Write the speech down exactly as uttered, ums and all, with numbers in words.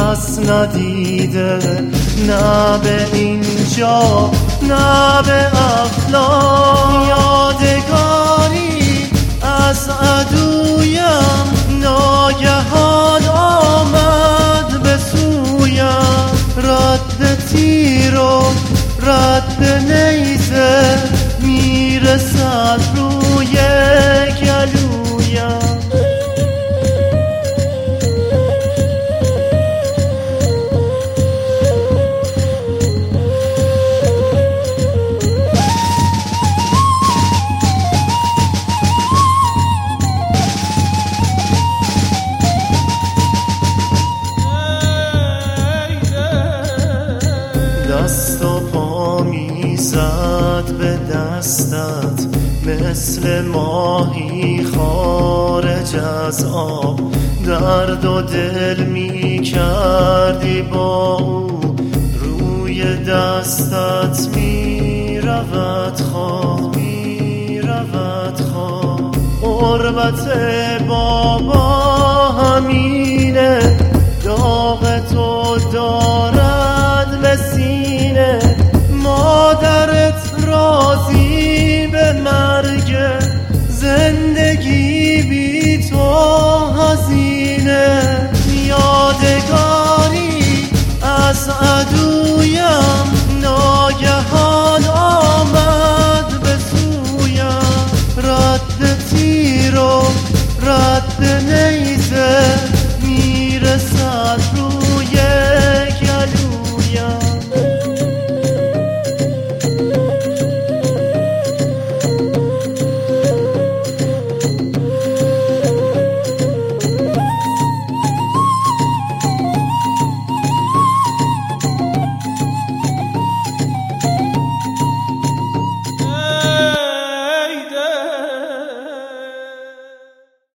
کس ندیده، نه به اینجا نه به افلاک. یادگاری از عدویم ناگهان آمد به سویم، رد تیر و رد نیزه میرسد روی گلویم. دست و پا میزد به دستت مثل ماهی خارج از آب، درد و دل میکردی با او، روی دستت میرود خواب میرود خواب. قربت بابا همینه، داغ تو دارد به سینه، مادرت راز